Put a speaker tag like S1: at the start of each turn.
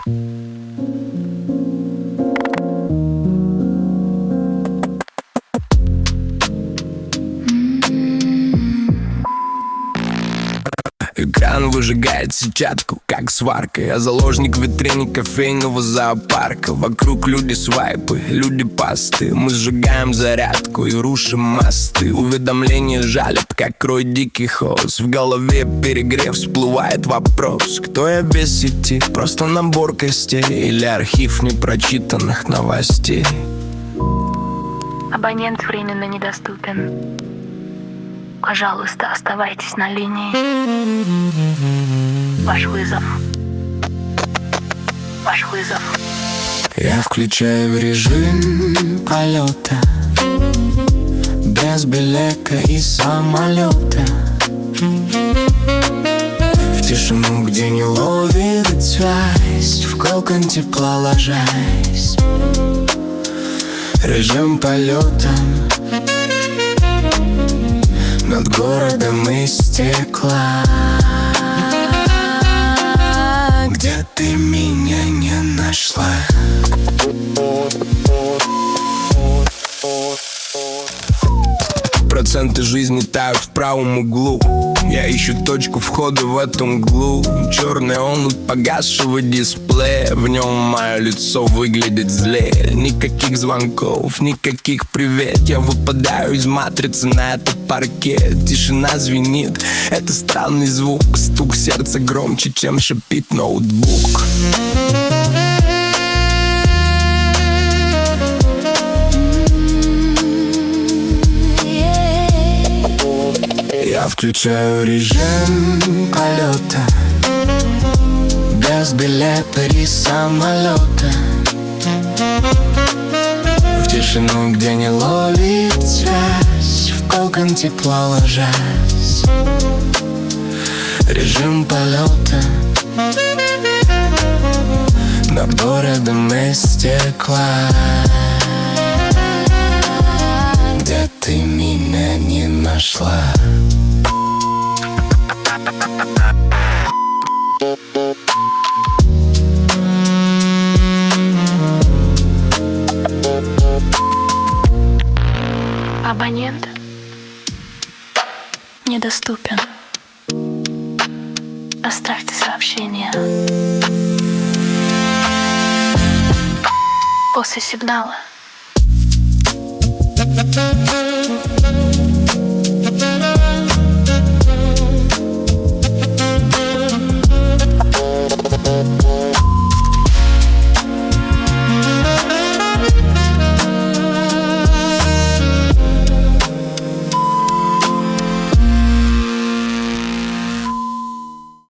S1: Экран выжигает сетчатку, как сварка. Я заложник в витрине кофейного зоопарка. Вокруг люди свайпы, люди посты. Мы сжигаем зарядку и рушим мосты. Уведомления жалят, как рой диких ос. В голове перегрев, всплывает вопрос: кто я без сети? Просто набор костей или архив непрочитанных новостей?
S2: Абонент временно недоступен. Пожалуйста, оставайтесь на линии. Ваш вызов. Ваш вызов.
S1: Я включаю режим полета, без билета и самолета. В тишину, где не ловит связь, в кокон тепла ложась. Режим полета над городом из стекла. Где ты меня не нашла? Проценты жизни тают в правом углу. Я ищу точку входа в эту мглу. Черный омут погасшего дисплея. В нем мое лицо выглядит злее. Никаких звонков, никаких привет. Я выпадаю из матрицы на этот паркет. Тишина звенит, это странный звук. Стук сердца громче, чем шипит ноутбук. Я включаю режим полета, без билета и самолета. В тишину, где не ловит связь, в кокон тепла ложась. Режим полета над городом из стекла. Где ты меня не нашла?
S2: Абонент недоступен. Оставьте сообщение после сигнала.